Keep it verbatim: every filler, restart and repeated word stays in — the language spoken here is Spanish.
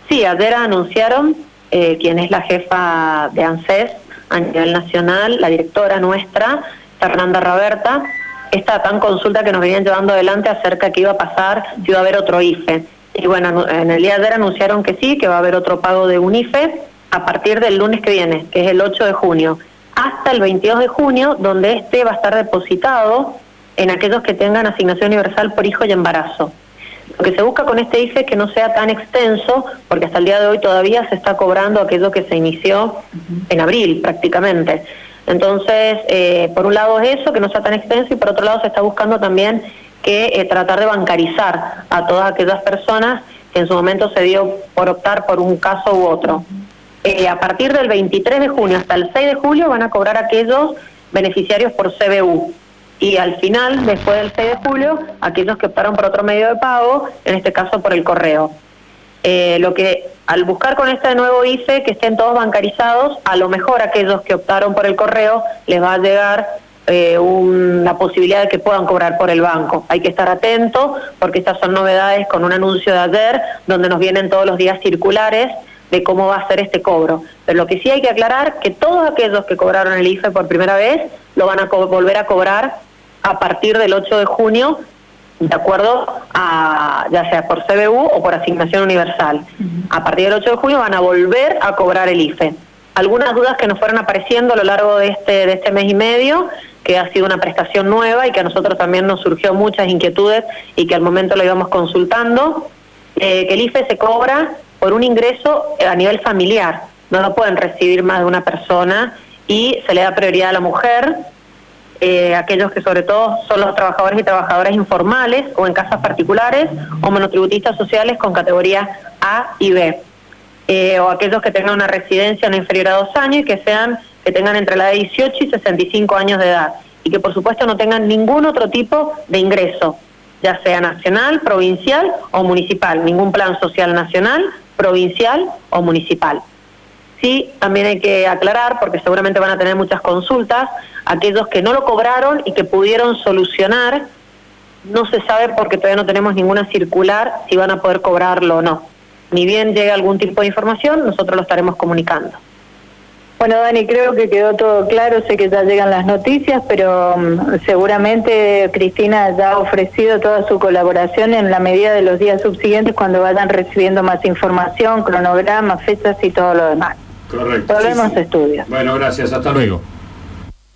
Sí, ayer anunciaron, eh, quien es la jefa de ANSES a nivel nacional, la directora nuestra, Fernanda Raberta, esta tan consulta que nos venían llevando adelante acerca de qué iba a pasar, si iba a haber otro I F E. Y bueno, en el día de ayer anunciaron que sí, que va a haber otro pago de un I F E a partir del lunes que viene, que es el ocho de junio, hasta el veintidós de junio, donde este va a estar depositado en aquellos que tengan asignación universal por hijo y embarazo. Lo que se busca con este I F E es que no sea tan extenso, porque hasta el día de hoy todavía se está cobrando aquello que se inició en abril prácticamente. Entonces, eh, por un lado es eso, que no sea tan extenso, y por otro lado se está buscando también que eh, tratar de bancarizar a todas aquellas personas que en su momento se dio por optar por un caso u otro. Eh, a partir del veintitrés de junio hasta el seis de julio van a cobrar aquellos beneficiarios por C B U. Y al final, después del seis de julio, aquellos que optaron por otro medio de pago, en este caso por el correo. Eh, lo que al buscar con este nuevo I F E que estén todos bancarizados, a lo mejor aquellos que optaron por el correo les va a llegar eh, un, la posibilidad de que puedan cobrar por el banco. Hay que estar atentos porque estas son novedades con un anuncio de ayer donde nos vienen todos los días circulares de cómo va a ser este cobro. Pero lo que sí hay que aclarar que todos aquellos que cobraron el I F E por primera vez lo van a volver a cobrar a partir del ocho de junio, de acuerdo a ya sea por C B U o por asignación universal. Uh-huh. A partir del ocho de junio van a volver a cobrar el I F E. Algunas dudas que nos fueron apareciendo a lo largo de este, de este mes y medio, que ha sido una prestación nueva y que a nosotros también nos surgió muchas inquietudes y que al momento lo íbamos consultando, eh, que el I F E se cobra por un ingreso a nivel familiar. No lo pueden recibir más de una persona y se le da prioridad a la mujer, Eh, aquellos que sobre todo son los trabajadores y trabajadoras informales o en casas particulares o monotributistas sociales con categoría A y B, eh, o aquellos que tengan una residencia no inferior a dos años y que sean que tengan entre la de dieciocho y sesenta y cinco años de edad y que por supuesto no tengan ningún otro tipo de ingreso, ya sea nacional, provincial o municipal, ningún plan social nacional, provincial o municipal. Sí, también hay que aclarar, porque seguramente van a tener muchas consultas, aquellos que no lo cobraron y que pudieron solucionar, no se sabe porque todavía no tenemos ninguna circular si van a poder cobrarlo o no. Ni bien llegue algún tipo de información, nosotros lo estaremos comunicando. Bueno, Dani, creo que quedó todo claro, sé que ya llegan las noticias, pero um, seguramente Cristina ya ha ofrecido toda su colaboración en la medida de los días subsiguientes cuando vayan recibiendo más información, cronogramas, fechas y todo lo demás. Correcto. Volvemos sí, sí. a estudios. Bueno, gracias, hasta luego.